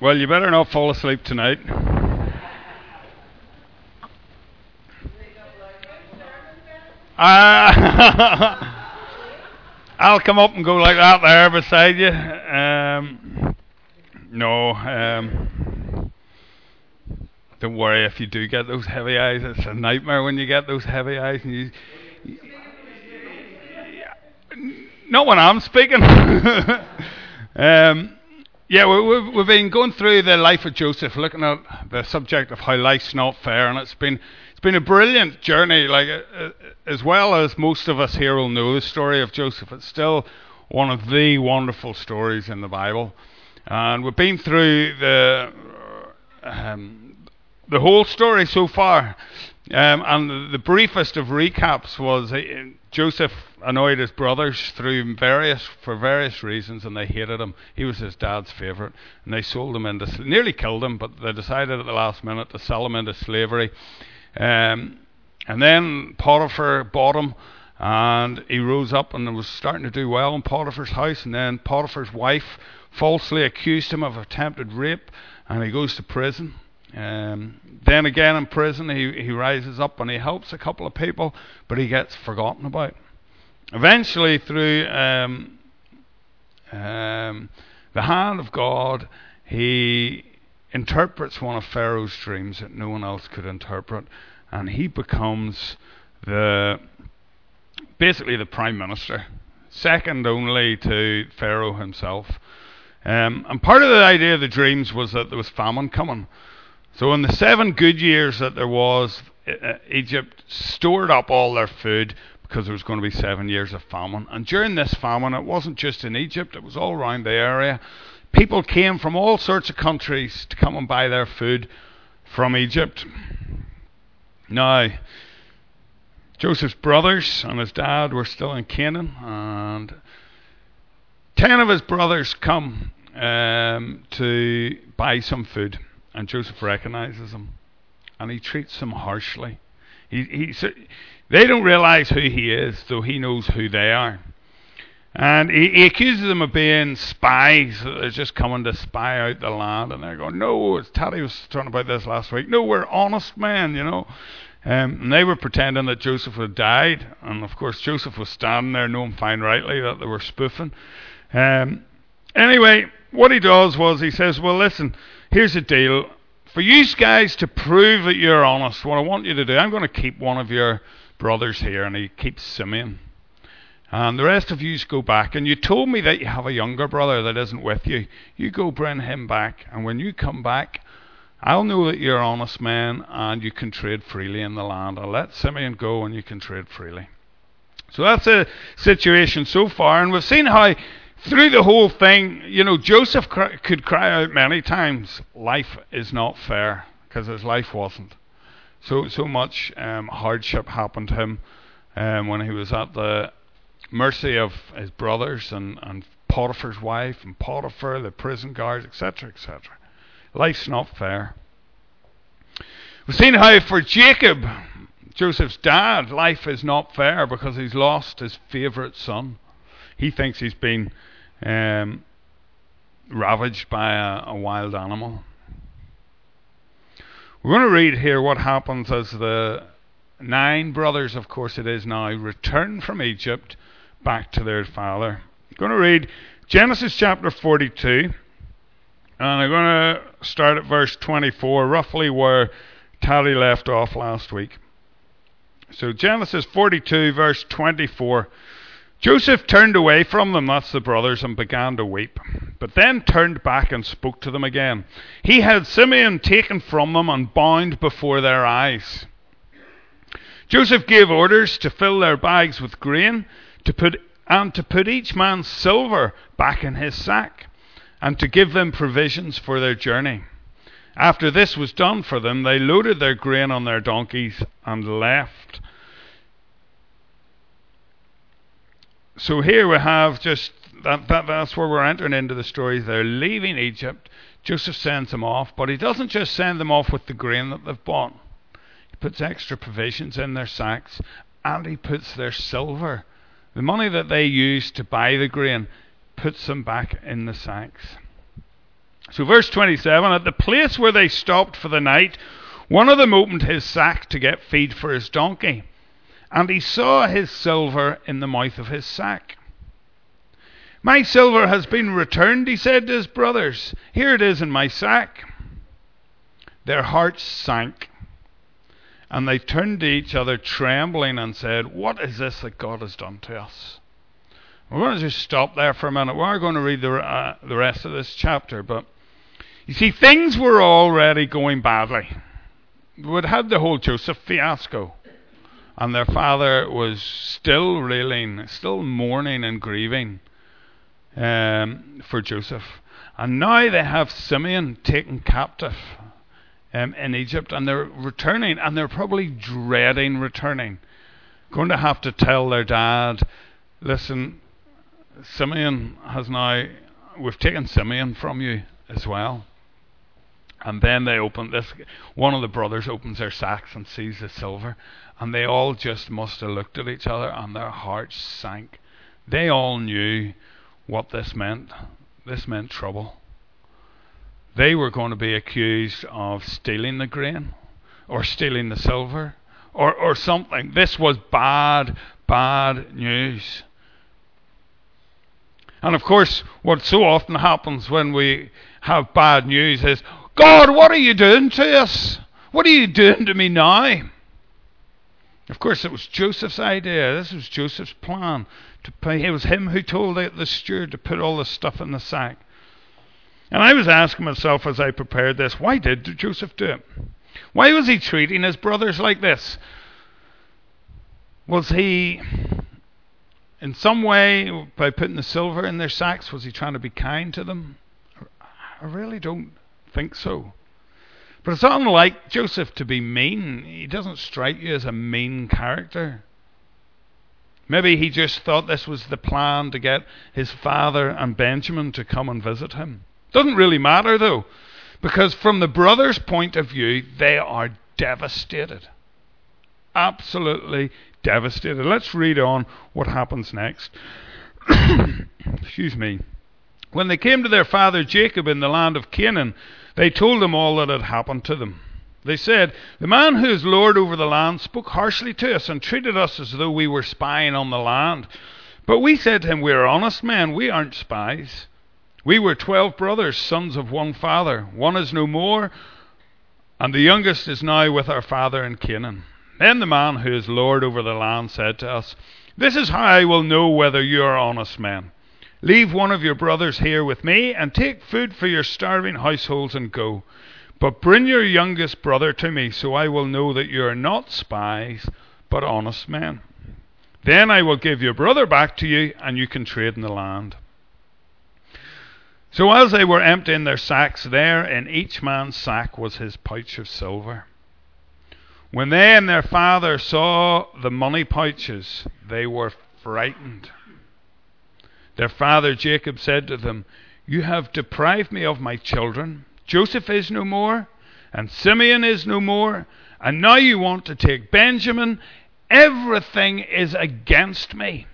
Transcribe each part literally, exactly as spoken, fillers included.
Well, you better not fall asleep tonight. Uh, I'll come up and go like that there beside you. Um, no, um, don't worry if you do get those heavy eyes. It's a nightmare when you get those heavy eyes. And you, you, not when I'm speaking. um, yeah, we, we've, we've been going through the life of Joseph, looking at the subject of how life's not fair, and it's been it's been a brilliant journey. Like uh, as well as most of us here will know the story of Joseph, it's still one of the wonderful stories in the Bible, and we've been through the um, the whole story so far. Um, and the, the briefest of recaps was uh, Joseph annoyed his brothers through various for various reasons, and they hated him. He was his dad's favourite, and they sold him into nearly killed him, but they decided at the last minute to sell him into slavery. Um, and then Potiphar bought him, and he rose up and was starting to do well in Potiphar's house. And then Potiphar's wife falsely accused him of attempted rape, and he goes to prison. Um, then again in prison he, he rises up and he helps a couple of people, but he gets forgotten about. Eventually, through um, um, the hand of God, he interprets one of Pharaoh's dreams that no one else could interpret, and he becomes the basically the prime minister, second only to Pharaoh himself. Um, and part of the idea of the dreams was that there was famine coming. So in the seven good years that there was, uh, Egypt stored up all their food because there was going to be seven years of famine. And during this famine, it wasn't just in Egypt, it was all around the area. People came from all sorts of countries to come and buy their food from Egypt. Now, Joseph's brothers and his dad were still in Canaan, and ten of his brothers come um, to buy some food. And Joseph recognizes them, and he treats them harshly. He, he, they don't realize who he is, though he knows who they are. And he, he accuses them of being spies, that they're just coming to spy out the land. And they're going, no, it's Taddy was talking about this last week. No, we're honest men, you know. Um, and they were pretending that Joseph had died. And of course, Joseph was standing there knowing fine rightly that they were spoofing. Um, anyway, what he does was he says, well, listen, here's the deal. For you guys to prove that you're honest, what I want you to do, I'm going to keep one of your brothers here, and he keeps Simeon. And the rest of you go back, and you told me that you have a younger brother that isn't with you. You go bring him back, and when you come back, I'll know that you're honest men, and you can trade freely in the land. I'll let Simeon go, and you can trade freely. So that's the situation so far, and we've seen how through the whole thing, you know, Joseph cr- could cry out many times, life is not fair, because his life wasn't. So so much um, hardship happened to him um, when he was at the mercy of his brothers and, and Potiphar's wife and Potiphar, the prison guards, et cetera, et cetera. Life's not fair. We've seen how for Jacob, Joseph's dad, life is not fair because he's lost his favourite son. He thinks he's been um, ravaged by a, a wild animal. We're going to read here what happens as the nine brothers, of course it is now, return from Egypt back to their father. I'm going to read Genesis chapter forty-two, and I'm going to start at verse twenty-four, roughly where Tally left off last week. So Genesis forty-two, verse twenty-four. Joseph turned away from them, that's the brothers, and began to weep, but then turned back and spoke to them again. He had Simeon taken from them and bound before their eyes. Joseph gave orders to fill their bags with grain, to put and to put each man's silver back in his sack, and to give them provisions for their journey. After this was done for them, they loaded their grain on their donkeys and left. So here we have just, that, that that's where we're entering into the story. They're leaving Egypt. Joseph sends them off, but he doesn't just send them off with the grain that they've bought. He puts extra provisions in their sacks, and he puts their silver, the money that they used to buy the grain, puts them back in the sacks. So verse twenty-seven, at the place where they stopped for the night, one of them opened his sack to get feed for his donkey, and he saw his silver in the mouth of his sack. My silver has been returned, he said to his brothers. Here it is in my sack. Their hearts sank, and they turned to each other trembling and said, what is this that God has done to us? We're going to just stop there for a minute. We're going to read the, uh, the rest of this chapter. But you see, things were already going badly. We'd had the whole Joseph fiasco. And their father was still reeling, still mourning and grieving um, for Joseph. And now they have Simeon taken captive um, in Egypt. And they're returning. And they're probably dreading returning. Going to have to tell their dad, listen, Simeon has now, we've taken Simeon from you as well. And then they open this, one of the brothers opens their sacks and sees the silver. And they all just must have looked at each other and their hearts sank. They all knew what this meant. This meant trouble. They were going to be accused of stealing the grain or stealing the silver or, or something. This was bad, bad news. And of course, what so often happens when we have bad news is, God, what are you doing to us? What are you doing to me now? Of course, it was Joseph's idea. This was Joseph's plan. To pay. It was him who told the, the steward to put all the stuff in the sack. And I was asking myself as I prepared this, why did Joseph do it? Why was he treating his brothers like this? Was he, in some way, by putting the silver in their sacks, was he trying to be kind to them? I really don't think so. But it's unlike Joseph to be mean. He doesn't strike you as a mean character. Maybe he just thought this was the plan to get his father and Benjamin to come and visit him. Doesn't really matter though, because from the brothers' point of view, they are devastated. Absolutely devastated. Let's read on what happens next. Excuse me. When they came to their father Jacob in the land of Canaan, they told him all that had happened to them. They said, the man who is Lord over the land spoke harshly to us and treated us as though we were spying on the land. But we said to him, we are honest men, we aren't spies. We were twelve brothers, sons of one father. One is no more, and the youngest is now with our father in Canaan. Then the man who is Lord over the land said to us, this is how I will know whether you are honest men. Leave one of your brothers here with me, and take food for your starving households and go. But bring your youngest brother to me, so I will know that you are not spies, but honest men. Then I will give your brother back to you, and you can trade in the land. So as they were emptying their sacks, there in each man's sack was his pouch of silver. When they and their father saw the money pouches, they were frightened. Their father Jacob said to them, you have deprived me of my children. Joseph is no more, and Simeon is no more, and now you want to take Benjamin. Everything is against me.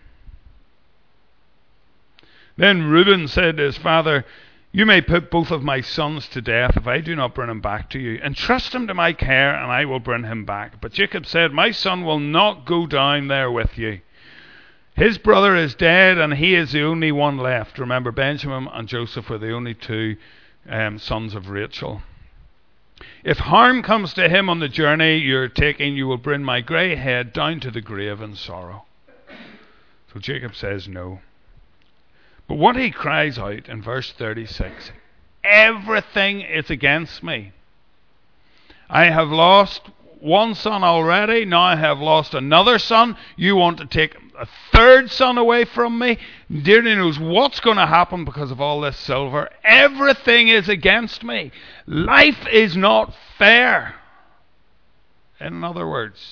Then Reuben said to his father, you may put both of my sons to death if I do not bring him back to you. Entrust him to my care, and I will bring him back. But Jacob said, my son will not go down there with you. His brother is dead, and he is the only one left. Remember, Benjamin and Joseph were the only two um, sons of Rachel. If harm comes to him on the journey you're taking, you will bring my grey head down to the grave in sorrow. So Jacob says no. But what he cries out in verse thirty-six, everything is against me. I have lost one son already, now I have lost another son. You want to take a third son away from me? Dearly knows what's going to happen because of all this silver. Everything is against me. Life is not fair. In other words,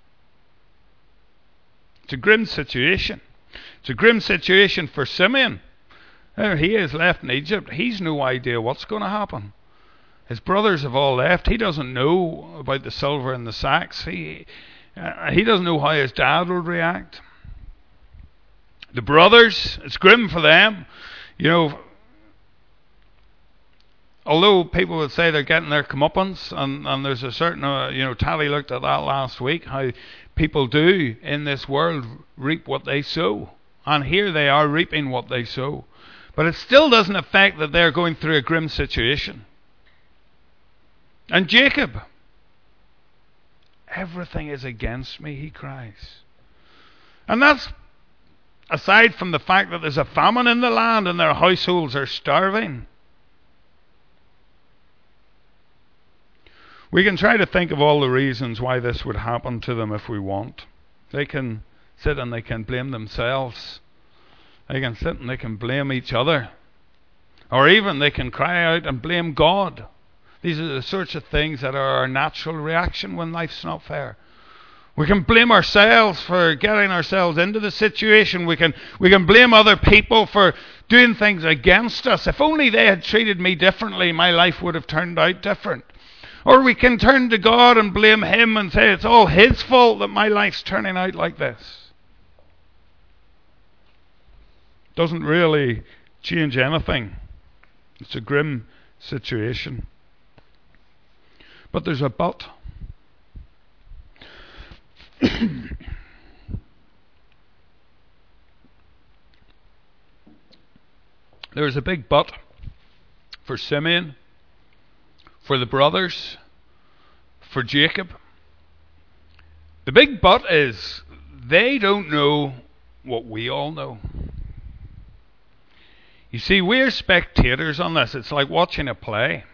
it's a grim situation. It's a grim situation for Simeon. There he is left in Egypt. He's no idea what's going to happen. His brothers have all left. He doesn't know about the silver in the sacks. He, uh, he doesn't know how his dad would react. The brothers, it's grim for them. You know, although people would say they're getting their comeuppance, and, and there's a certain, uh, you know, Tally looked at that last week, how people do in this world reap what they sow. And here they are reaping what they sow. But it still doesn't affect that they're going through a grim situation. And Jacob, everything is against me, he cries. And that's aside from the fact that there's a famine in the land and their households are starving. We can try to think of all the reasons why this would happen to them if we want. They can sit and they can blame themselves. They can sit and they can blame each other. Or even they can cry out and blame God. These are the sorts of things that are our natural reaction when life's not fair. We can blame ourselves for getting ourselves into the situation. We can we can blame other people for doing things against us. If only they had treated me differently, my life would have turned out different. Or we can turn to God and blame Him and say it's all His fault that my life's turning out like this. Doesn't really change anything. It's a grim situation. But there's a but. There's a big but for Simeon, for the brothers, for Jacob. The big but is they don't know what we all know. You see, we're spectators on this. It's like watching a play.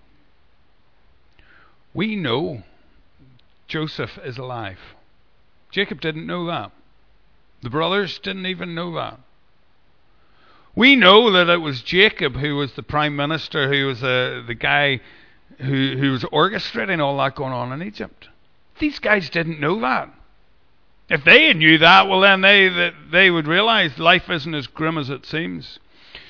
We know Joseph is alive. Jacob didn't know that. The brothers didn't even know that. We know that it was Jacob who was the prime minister, who was uh, the guy who, who was orchestrating all that going on in Egypt. These guys didn't know that. If they knew that, well then they, they, they would realize life isn't as grim as it seems.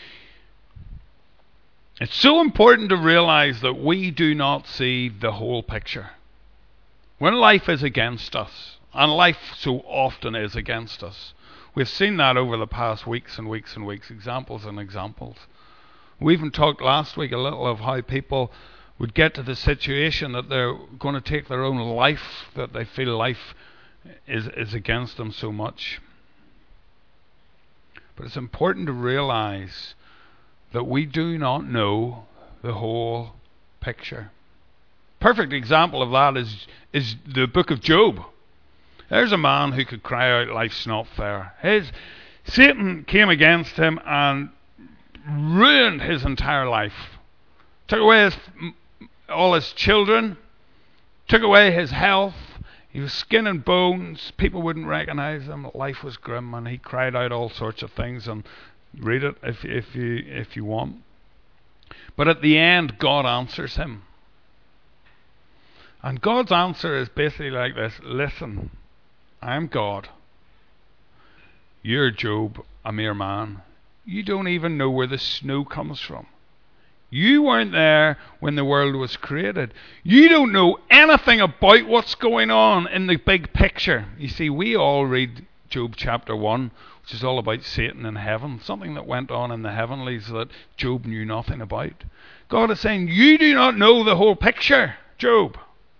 It's so important to realize that we do not see the whole picture. When life is against us, and life so often is against us, we've seen that over the past weeks and weeks and weeks, examples and examples. We even talked last week a little of how people would get to the situation that they're going to take their own life, that they feel life is, is against them so much. But it's important to realize that we do not know the whole picture. Perfect example of that is, is the book of Job. There's a man who could cry out, life's not fair. His, Satan came against him and ruined his entire life. Took away his, all his children, took away his health. He was skin and bones. People wouldn't recognize him. Life was grim, and he cried out all sorts of things. And read it if, if you if you want. But at the end, God answers him. And God's answer is basically like this: listen, I'm God. You're Job, a mere man. You don't even know where the snow comes from. You weren't there when the world was created. You don't know anything about what's going on in the big picture. You see, we all read Job chapter one, which is all about Satan in heaven, something that went on in the heavenlies that Job knew nothing about. God is saying, you do not know the whole picture, Job.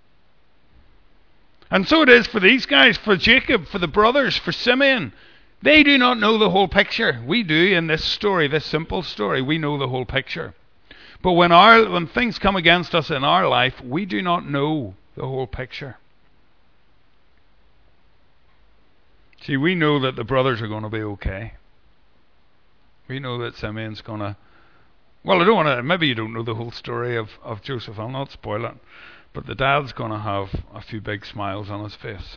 And so it is for these guys, for Jacob, for the brothers, for Simeon. They do not know the whole picture. We do in this story, this simple story. We know the whole picture. But when our when things come against us in our life, we do not know the whole picture. See, we know that the brothers are going to be okay. We know that Simeon's going to... Well, I don't want to... Maybe you don't know the whole story of, of Joseph. I'll not spoil it. But the dad's going to have a few big smiles on his face.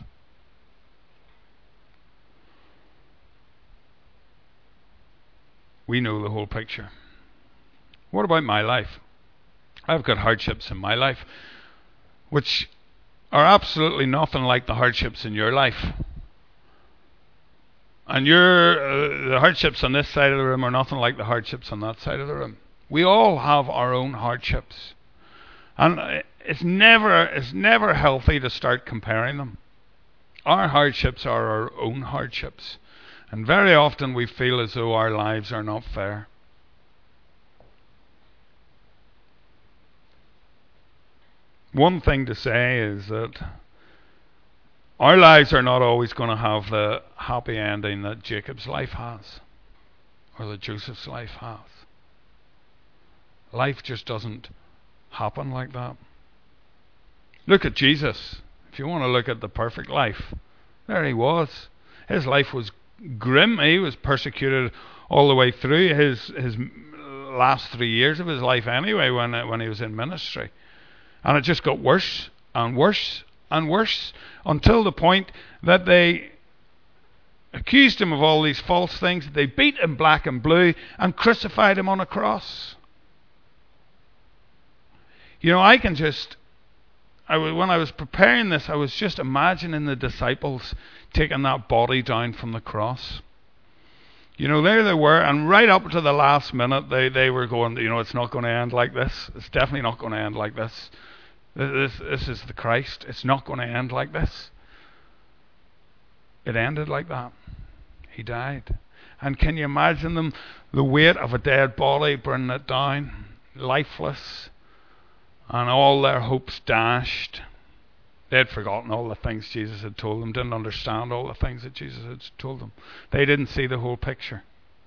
We know the whole picture. What about my life? I've got hardships in my life which are absolutely nothing like the hardships in your life. And your uh, the hardships on this side of the room are nothing like the hardships on that side of the room. We all have our own hardships. And it's never it's never healthy to start comparing them. Our hardships are our own hardships. And very often we feel as though our lives are not fair. one thing to say is that our lives are not always going to have the happy ending that Jacob's life has, or that Joseph's life has. Life just doesn't happen like that. Look at Jesus. If you want to look at the perfect life, there he was. His life was grim. He was persecuted all the way through his his last three years of his life anyway, when when he was in ministry. And it just got worse and worse and worse until the point that they accused him of all these false things. They beat him black and blue and crucified him on a cross. You know, I can just, I was, when I was preparing this, I was just imagining the disciples taking that body down from the cross. You know, there they were, and right up to the last minute, they, they were going, you know, it's not going to end like this. It's definitely not going to end like this. This, this is the Christ. It's not going to end like this. It ended like that. He died. And can you imagine them, the weight of a dead body, bringing it down, lifeless, and all their hopes dashed. They had forgotten all the things Jesus had told them, didn't understand all the things that Jesus had told them. They didn't see the whole picture.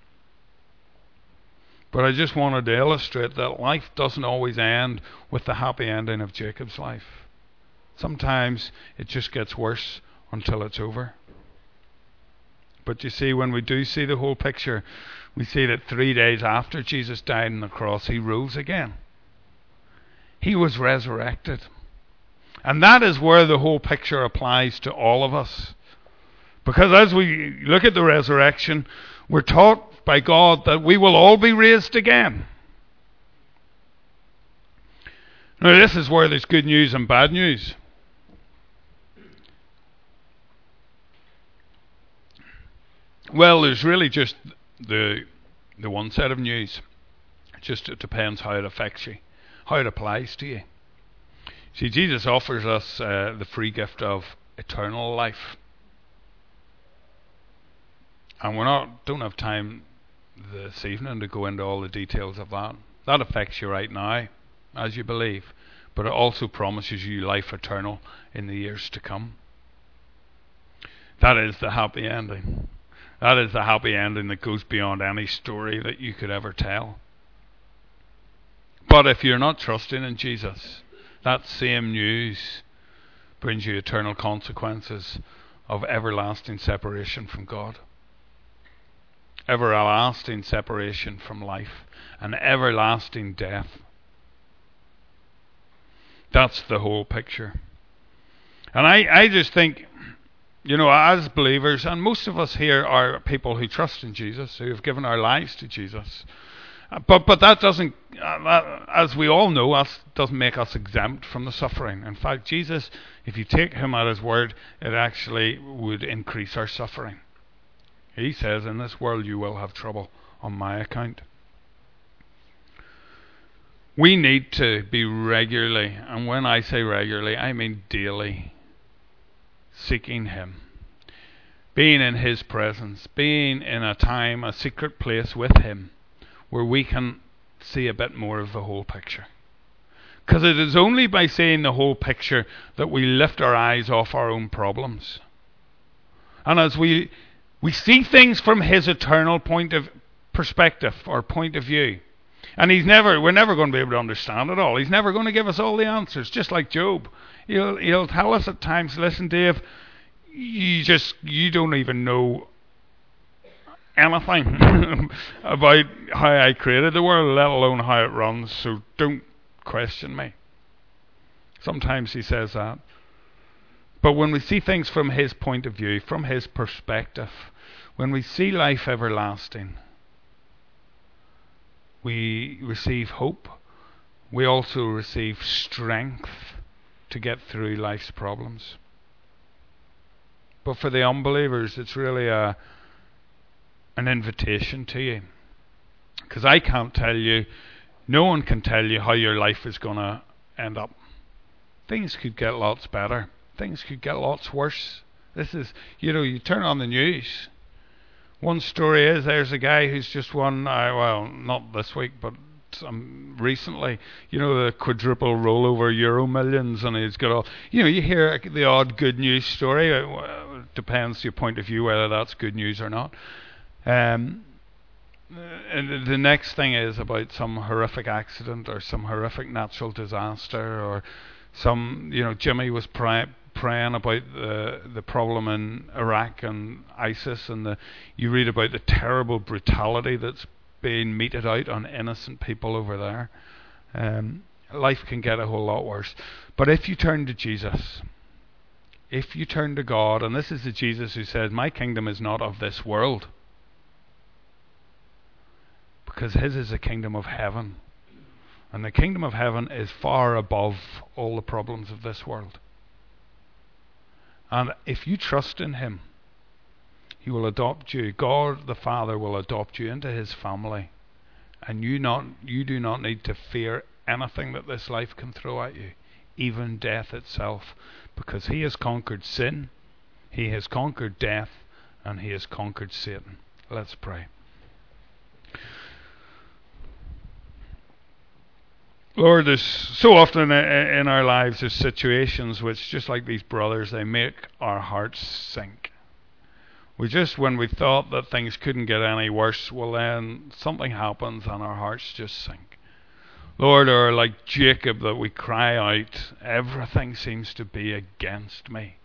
But I just wanted to illustrate that life doesn't always end with the happy ending of Jacob's life. Sometimes it just gets worse until it's over. But you see, when we do see the whole picture, we see that three days after Jesus died on the cross, he rose again. He was resurrected. And that is where the whole picture applies to all of us. Because as we look at the resurrection, we're taught by God that we will all be raised again. Now, this is where there's good news and bad news. Well, there's really just the the one set of news. It just it depends how it affects you, how it applies to you. See, Jesus offers us uh, the free gift of eternal life. And we're not don't have time this evening to go into all the details of that. That affects you right now, as you believe. But it also promises you life eternal in the years to come. That is the happy ending. That is the happy ending that goes beyond any story that you could ever tell. But if you're not trusting in Jesus, that same news brings you eternal consequences of everlasting separation from God. Everlasting separation from life. And everlasting death. That's the whole picture. And I, I just think, you know, as believers, and most of us here are people who trust in Jesus, who have given our lives to Jesus. But but that doesn't, uh, as we all know, that doesn't make us exempt from the suffering. In fact, Jesus, if you take him at his word, it actually would increase our suffering. He says, in this world you will have trouble on my account. We need to be regularly, and when I say regularly, I mean daily, seeking him. Being in his presence, being in a time, a secret place with him, where we can see a bit more of the whole picture. Because it is only by seeing the whole picture that we lift our eyes off our own problems. And as we we see things from his eternal point of perspective or point of view, and he's never we're never going to be able to understand it all. He's never going to give us all the answers, just like Job. He'll he'll tell us at times, listen, Dave, you just you don't even know anything about how I created the world, let alone how it runs, so don't question me. Sometimes he says that. But when we see things from his point of view, from his perspective, when we see life everlasting, we receive hope. We also receive strength to get through life's problems. But for the unbelievers, it's really a an invitation to you. Because I can't tell you, no one can tell you how your life is going to end up. Things could get lots better. Things could get lots worse. This is, you know, you turn on the news. One story is there's a guy who's just won, uh, well, not this week, but it um, recently. You know, the quadruple rollover Euro millions, and he's got all. You know, you hear the odd good news story. It uh, depends your point of view whether that's good news or not. Um, and the next thing is about some horrific accident or some horrific natural disaster, or some. You know, Jimmy was pri- praying about the the problem in Iraq and ISIS, and the you read about the terrible brutality that's being meted out on innocent people over there. Um, life can get a whole lot worse. But if you turn to Jesus, if you turn to God, and this is the Jesus who said, "My kingdom is not of this world," because his is the kingdom of heaven. And the kingdom of heaven is far above all the problems of this world. And if you trust in him, he will adopt you. God the Father will adopt you into his family. And you not you do not need to fear anything that this life can throw at you, even death itself, because he has conquered sin, he has conquered death, and he has conquered Satan. Let's pray. Lord, there's so often in our lives there's situations which, just like these brothers, they make our hearts sink. We just, when we thought that things couldn't get any worse, well then something happens and our hearts just sink. Lord, or like Jacob, that we cry out, everything seems to be against me.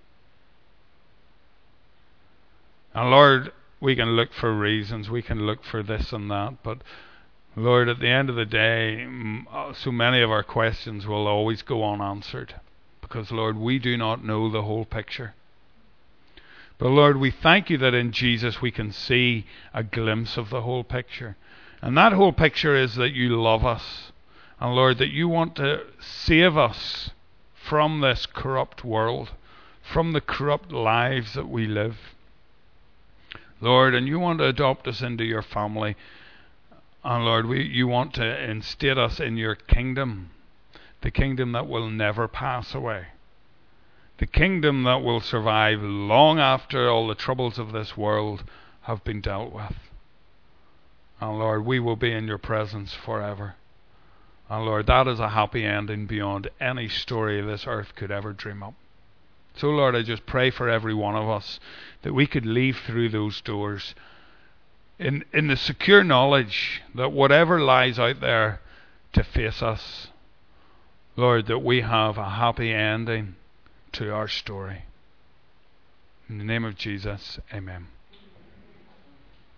And Lord, we can look for reasons, we can look for this and that, but Lord, at the end of the day, so many of our questions will always go unanswered, because Lord, we do not know the whole picture. But Lord, we thank you that in Jesus we can see a glimpse of the whole picture. And that whole picture is that you love us. And Lord, that you want to save us from this corrupt world, from the corrupt lives that we live. Lord, and you want to adopt us into your family. And Lord, we, you want to instate us in your kingdom, the kingdom that will never pass away. The kingdom that will survive long after all the troubles of this world have been dealt with. And Lord, we will be in your presence forever. And Lord, that is a happy ending beyond any story this earth could ever dream up. So Lord, I just pray for every one of us that we could leave through those doors in, in the secure knowledge that whatever lies out there to face us, Lord, that we have a happy ending to our story. In the name of Jesus, amen.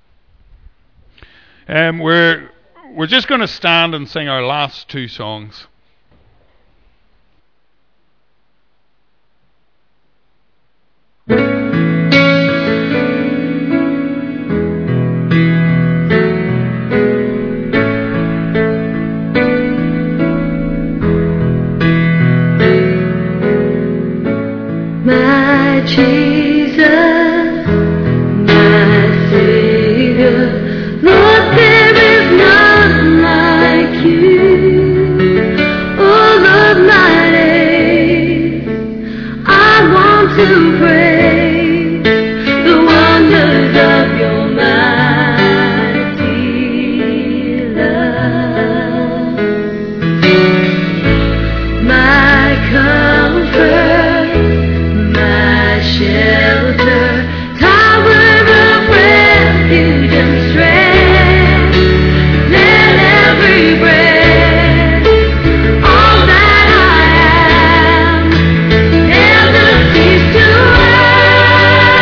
Um, we're we're just going to stand and sing our last two songs.